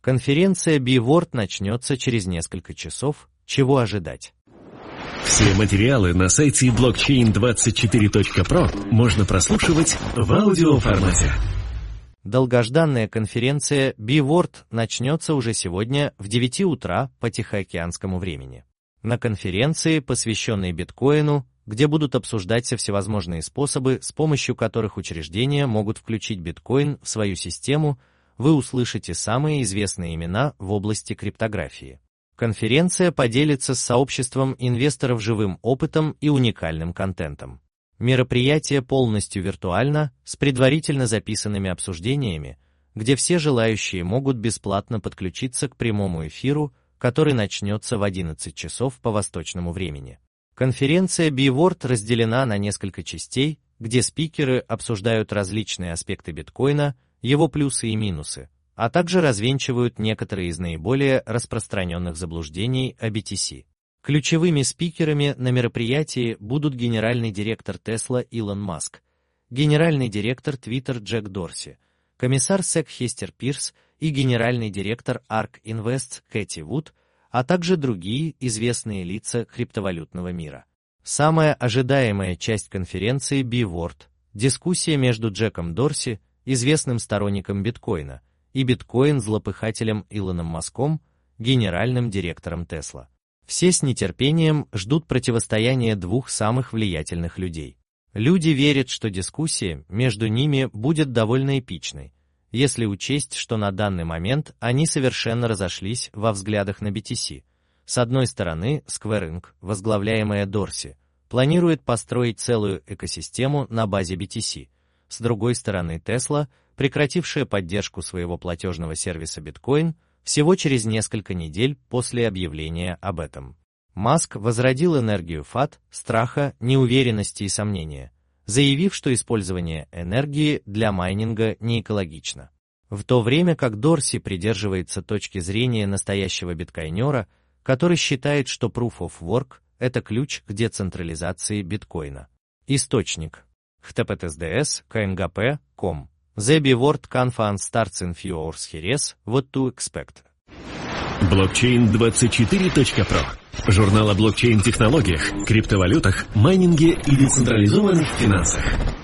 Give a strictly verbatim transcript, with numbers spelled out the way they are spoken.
Конференция B-World начнется через несколько часов. Чего ожидать? Все материалы на сайте блокчейн двадцать четыре точка про можно прослушивать в аудиоформате. Долгожданная конференция B-World начнется уже сегодня в девять утра по тихоокеанскому времени. На конференции, посвященной биткоину, где будут обсуждаться всевозможные способы, с помощью которых учреждения могут включить биткоин в свою систему, вы услышите самые известные имена в области криптографии. Конференция поделится с сообществом инвесторов живым опытом и уникальным контентом. Мероприятие полностью виртуально, с предварительно записанными обсуждениями, где все желающие могут бесплатно подключиться к прямому эфиру, который начнется в одиннадцать часов по восточному времени. Конференция B-World разделена на несколько частей, где спикеры обсуждают различные аспекты биткоина, его плюсы и минусы, а также развенчивают некоторые из наиболее распространенных заблуждений о би ти си. Ключевыми спикерами на мероприятии будут генеральный директор Tesla Илон Маск, генеральный директор Twitter Джек Дорси, комиссар сэк Хестер Пирс и генеральный директор арк Invest Кэти Вуд, а также другие известные лица криптовалютного мира. Самая ожидаемая часть конференции B-World – дискуссия между Джеком Дорси, известным сторонником биткоина, и биткоин-злопыхателем Илоном Маском, генеральным директором Tesla. Все с нетерпением ждут противостояния двух самых влиятельных людей. Люди верят, что дискуссия между ними будет довольно эпичной, если учесть, что на данный момент они совершенно разошлись во взглядах на би ти си. С одной стороны, Square инк, возглавляемая Дорси, планирует построить целую экосистему на базе би ти си. С другой стороны, Tesla, прекратившая поддержку своего платежного сервиса биткоин, всего через несколько недель после объявления об этом. Маск возродил энергию ФАТ, страха, неуверенности и сомнения, заявив, что использование энергии для майнинга не экологично. В то время как Дорси придерживается точки зрения настоящего биткойнера, который считает, что Proof of Work – это ключ к децентрализации биткоина. Источник: эйч ти ти пи эс ди эс точка ка эн джи пи точка ком. The B-World Conference starts in few hours. Here's what to expect. блокчейн двадцать четыре точка про. Журнал о блокчейн-технологиях, криптовалютах, майнинге и децентрализованных финансах.